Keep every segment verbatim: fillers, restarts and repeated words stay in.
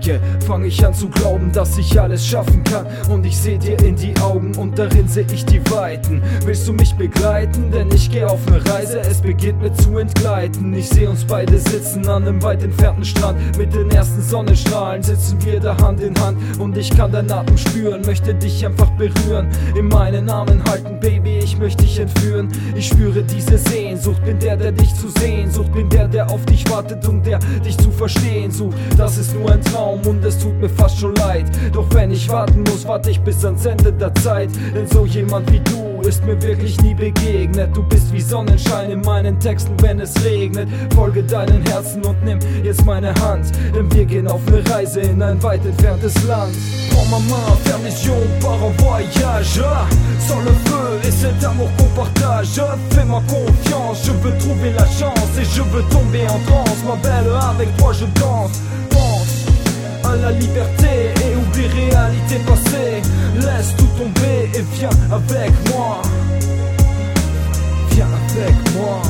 denke, fang ich an zu glauben, dass ich alles schaffen kann. Und ich seh dir in die Augen und darin seh ich die Weiten. Willst du mich begleiten? Denn ich geh auf ne Reise, es beginnt mit zu entgleiten. Ich seh uns beide sitzen an einem weit entfernten Strand. Mit den ersten Sonnenstrahlen sitzen wir da Hand in Hand. Und ich kann deinen Atem spüren, möchte dich einfach berühren, in meinen Armen halten, Baby, ich möchte dich entführen. Ich spüre diese Sehnsucht, bin der, der dich zu sehen sucht, bin der, der auf dich wartet und der dich zu verstehen sucht. Das ist nur ein Traum und es tut mir fast schon leid. Doch wenn ich warten muss, warte ich bis ans Ende der Zeit. Denn so jemand wie du ist mir wirklich nie begegnet. Du bist wie Sonnenschein in meinen Texten, wenn es regnet. Folge deinen Herzen und nimm jetzt meine Hand, denn wir gehen auf ne Reise in ein weit entferntes Land. Prends ma main, faire mission, part en voyage. Sans le feu et cet amour qu'on partage. Fais-moi confiance, je veux trouver la chance et je veux tomber en transe. Ma belle, avec toi je danse. Pense à la liberté et oublie réalité passée. Laisse tout tomber et viens avec moi. Viens avec moi.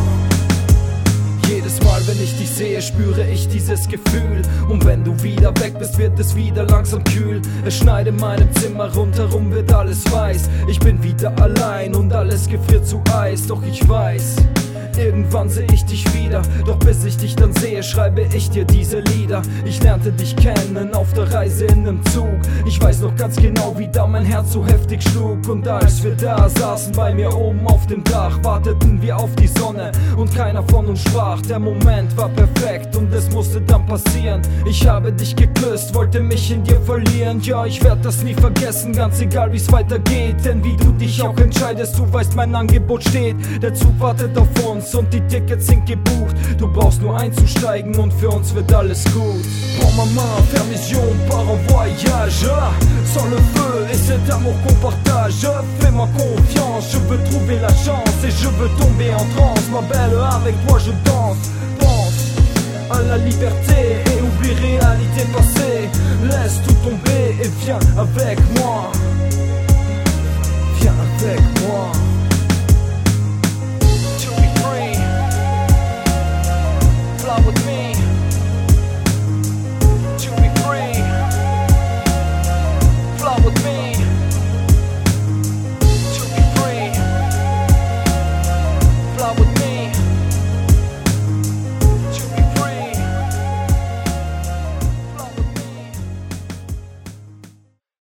Jedes Mal, wenn ich dich sehe, spüre ich dieses Gefühl. Und wenn du wieder weg bist, wird es wieder langsam kühl. Es schneit in meinem Zimmer, rundherum wird alles weiß. Ich bin wieder allein und alles gefriert zu Eis. Doch ich weiß, irgendwann sehe ich dich wieder. Doch bis ich dich dann sehe, schreibe ich dir diese Lieder. Ich lernte dich kennen auf der Reise in nem Zug. Ich weiß noch ganz genau, wie da mein Herz so heftig schlug. Und als wir da saßen bei mir oben auf dem Dach, warteten wir auf die Sonne und keiner von uns sprach. Der Moment war perfekt und es musste dann passieren. Ich habe dich geküsst, wollte mich in dir verlieren. Ja, ich werde das nie vergessen, ganz egal wie's weitergeht. Denn wie du dich auch entscheidest, du weißt, mein Angebot steht. Der Zug wartet auf uns und die Tickets sind gebucht. Du brauchst nur einzusteigen und für uns wird alles gut. Prends ma main, faire mission, part en voyage. Sans le feu et cet amour qu'on partage. Fais-moi confiance, je veux trouver la chance et je veux tomber en transe. Ma belle, avec toi je danse. Pense à la liberté et oublie réalité passée. Laisse tout tomber et viens avec